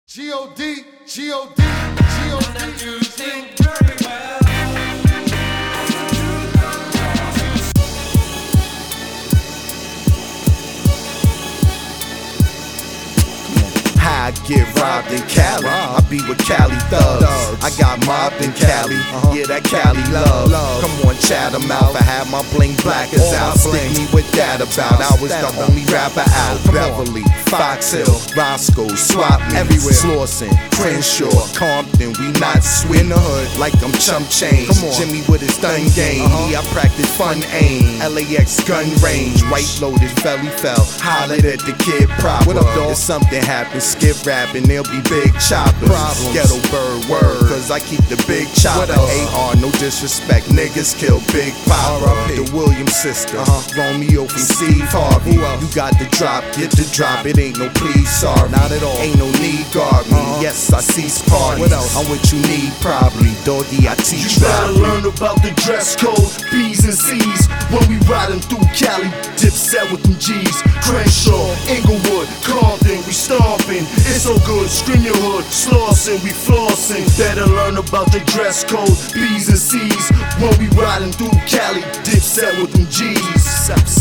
G.O.D. G.O.D. G.O.D. I get robbed in Cali, I be with Cali thugs. I got mobbed in Cali, yeah, that Cali love. Come on, chat 'em out. I have my bling blackers out. Stick me with that about. I was the only rapper out. Beverly, Fox Hill, Roscoe, Swap me everywhere. Slauson, Crenshaw, Compton, we not sweet in the hood like I'm chump change. Jimmy with his stun game, I practice fun aim. LAX gun range, White Lotus, Felly fell. Hollered at the kid proper. What up, dog? If something happens, skip rapping, there'll be big choppers. Ghetto bird word, cause I keep the big chopper. AR, no disrespect, niggas kill Big Papa. The Williams sister, Romeo from Steve Harvey. You got the drop, get the drop, it ain't no please, sorry. Not at all, ain't no need, guard me. Yes, I cease parties. I'm what you need, probably. Doggy, I teach. You gotta learn about the dress code, B's and C's. When we riding through Cali, Dipset with them G's. Crenshaw, Inglewood, Compton, we stomping. It's so good, scream your hood, Slauson, we flossing. Better learn about the dress code, B's and C's. When we riding through Cali, Dipset with them G's.